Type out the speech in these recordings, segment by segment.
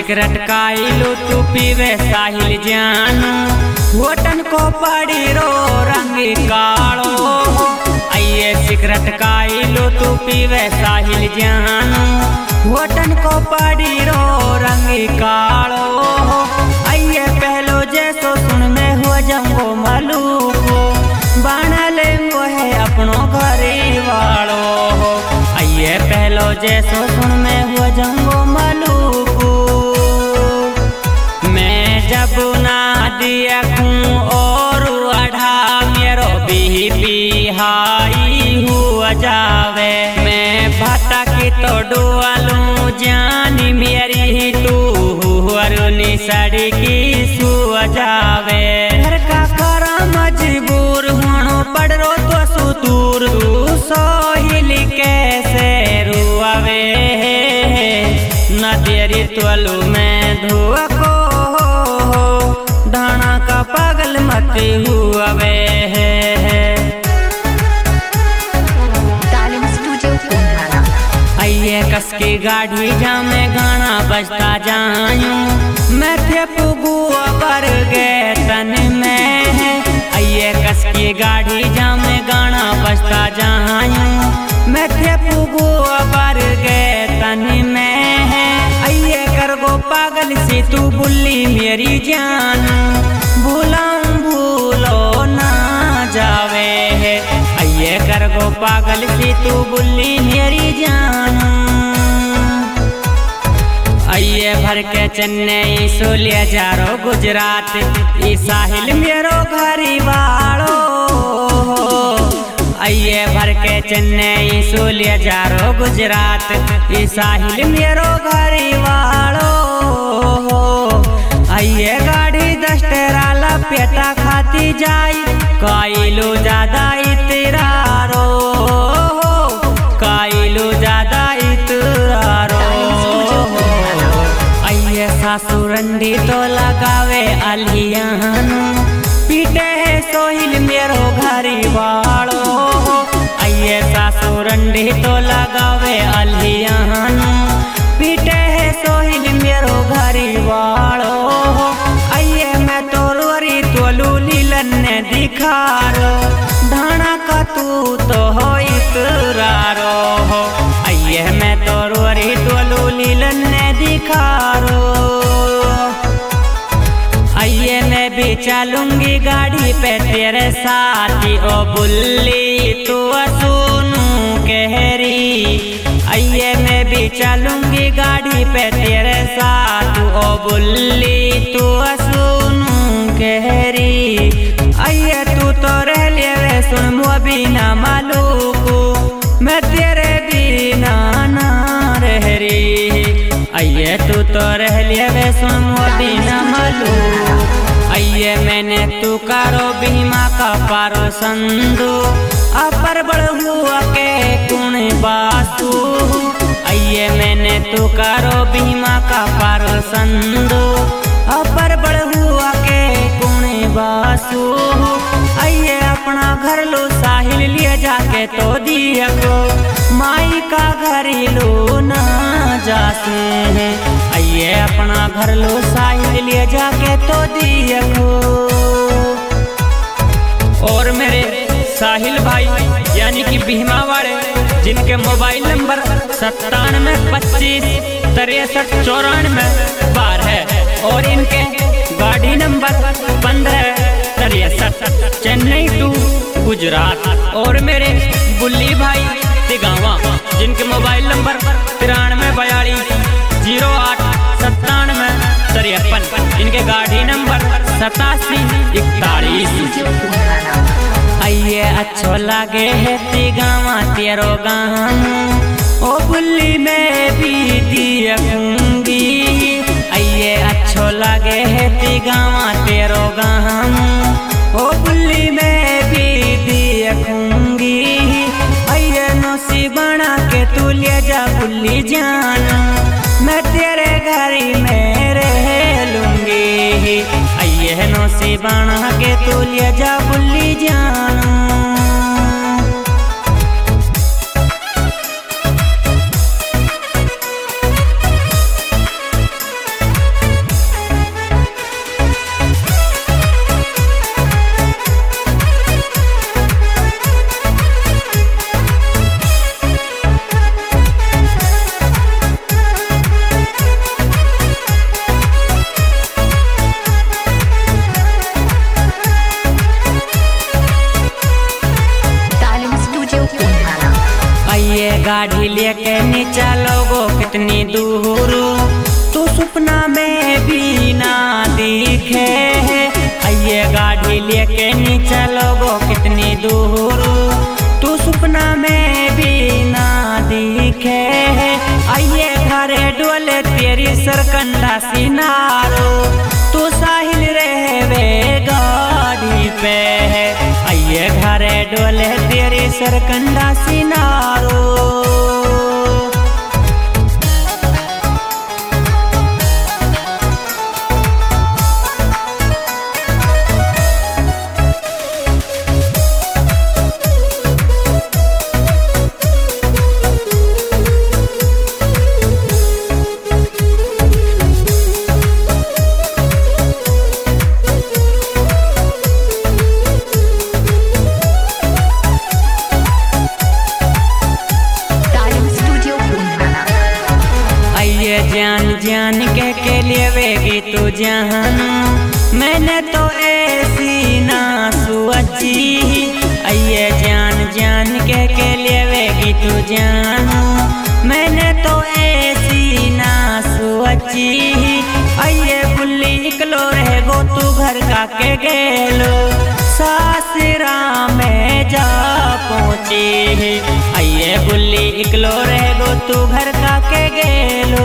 Cigarette काइलू तू पीवे साहिल जानू Houghton को पड़ी रो रंग कालो। आइए सिगरेट काइलू तू पीवे साहिल जानू होटन को पड़ी रो रंग कालो। आइए पहलो जैसो सुन में हो जाऊंगो मलूको बना लेंगो है अपनो घरे वालो। आइए पहलो जैसो सुन में हो जाऊंगो मलूको मैं जब ना दिया खूं और अढ़ा मेरो भी हाई हुआ जावे। मैं भटकी तो डुआलू जानी मेरी तू अरुणी सड़ी की सुआ जावे। घर का करा मजबूर होनो पड़ रो तो सुतूर तू सोहिली कैसे रुआवे न तेरी त्वलू में धुआ को धाना का पागल मत हुआवे। आइए कस की गाड़ी जामे गाना बजता जायूं मैं थे पुगुआ पर गए तन में। आइए कस की गाड़ी जामे गाना बजता जायूं मैं थे पुगुआ पर गए तन में। आइए कर गो पागल सी तू बुल्ली मेरी जान भूलाऊं भूलो ना जावे। आइए कर गो पागल सी तू बुल्ली मेरी जान। आइए भर के चेन्नई सोलिया जारो गुजरात ई साहिल मेरो घरी वालो। आइए भर के चेन्नई सोलिया जारो गुजरात ई साहिल मेरो घरी वालो। आइए गाड़ी दस्तेरा लपेटा खाती जाई काइलो ज्यादा इतरारो काइलो ज्यादा इतरारो। आइए सासुरंडी तो लगावे अलियानु पीटे है सोहिल मेरो घरी वालो। आइए सासुरंडी तो लगावे अलियानु पीटे है सोहिल मेरो घरी वालो। आइए मैं तो रोरी तो लूलीलन ने दिखारो धाना का तू तो हो इतरारो। आइए मैं तो रोरी तो लूलीलन ने दिखारो। आइए मैं भी चलूंगी गाड़ी पे तेरे साथी ओ बुल्ली तू सुनू कहरी। आइए मैं भी चलूंगी गाड़ी पे तेरे साथ ओ बुल्ली तू सुनू कहरी। आइए तू तो रह ले सुन मो बिना मालूको मैं तेरे बिना ना रह रही। आइए तू तो रह ले सुन मो बिना मालूको। आइए मैंने तू कारो बीमा का पारो संदू अपर बड़ हुआ के कुण बासु। आइए मैंने तू कारो बीमा का पारो संदू अपर बड़ हुआ के कुण बासु। आइए अपना घर लो साहिल लिए जाके तो दिया को माई का घर लो ना जासू। आइए अपना घर लो साहिल लिए जाके तो दिया को। और मेरे साहिल भाई यानी कि भीमा वाले जिनके मोबाइल नंबर 9725 63 94 और इनके गाड़ी नंबर 1563 चेन्नई टू गुजरात। और मेरे बुल्ली भाई तिगावा जिनके मोबाइल नंबर 9342 08 97 इनके गाड़ी नंबर 8741। आइए अच्छो लागे है तिगावा तेरो गाम ओ बुल्ली में भी दियूंगी। आइए अच्छो लागे है तिगावा तेरो गाम ओ बुल्ली में भी दियूंगी। आइए नौसी बना के तू ले जा बुल्ली जान मैं तेरे घरी में रह लूंगी। आइए नौसी बना के तू ले जा बुल्ली जान। आइए गाड़ी लेके नीचा लोगो कितनी दूर तू सपना में भी ना दिखे है। आइए गाड़ी लेके नीचा लोगो कितनी दूर तू सपना में भी ना दिखे है। आइए घरे डोले तेरी सरकंडा सिनारो तू साहिल रहवे गाड़ी पे है। आइए घरे डोले तेरी सरकंडा सिनारो। जान जान के लेवेगी तू जान मैंने तो ऐसी ना सोची। आइए जान जान के लेवेगी तू जान मैंने तो ऐसी ना सोची। आइए बुल्ली निकलो रहेगो तू घर का के गेलो सासरा में जा पहुँची। आइए बुल्ली निकलो रहेगो तू घर का के गेलो।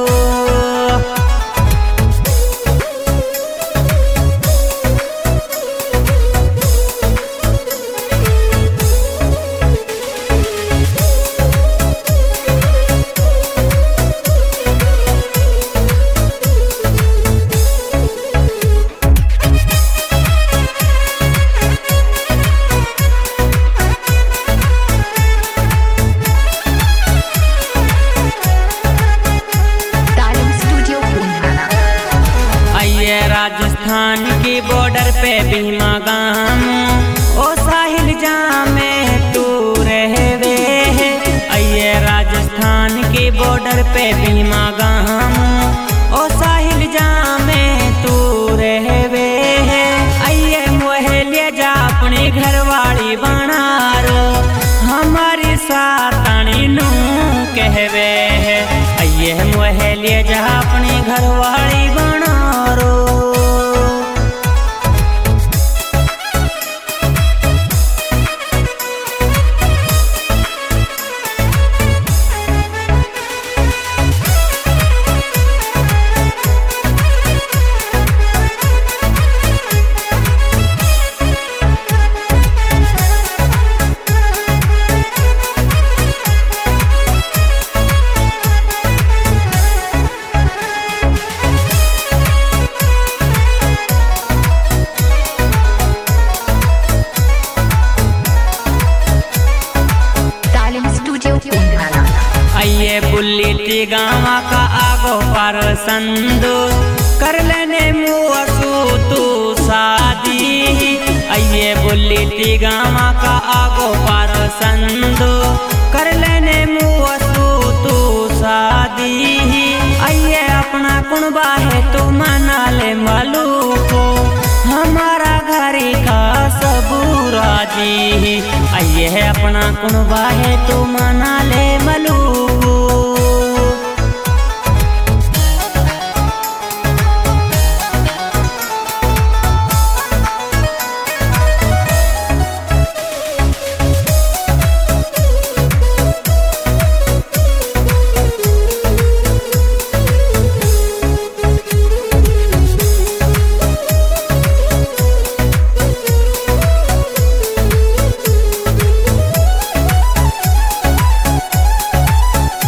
राजस्थान की बॉर्डर पे भीमा गाम ओ साहिल जामे तू रहवे है। आइए राजस्थान की बॉर्डर पे भीमा गाम ओ साहिल जामे तू रहवे है। आइए मोहे ले जा अपनी घरवाली बनारो हमारी सातानी नू कहवे है। आइए मोहे ले जा अपनी घरवाली बनारो। आइए बुल्ली ती गाँव का आगो पर संदो कर लेने मुआसू तू शादी। आइए बुल्ली ती गाँव का आगो पर संदो कर लेने मुआसू तू शादी। आइए अपना कुनबा है तू मना ले मालू को हमारा घर का सबूरा जी। आइए अपना कुनबा है तू मना ले मालू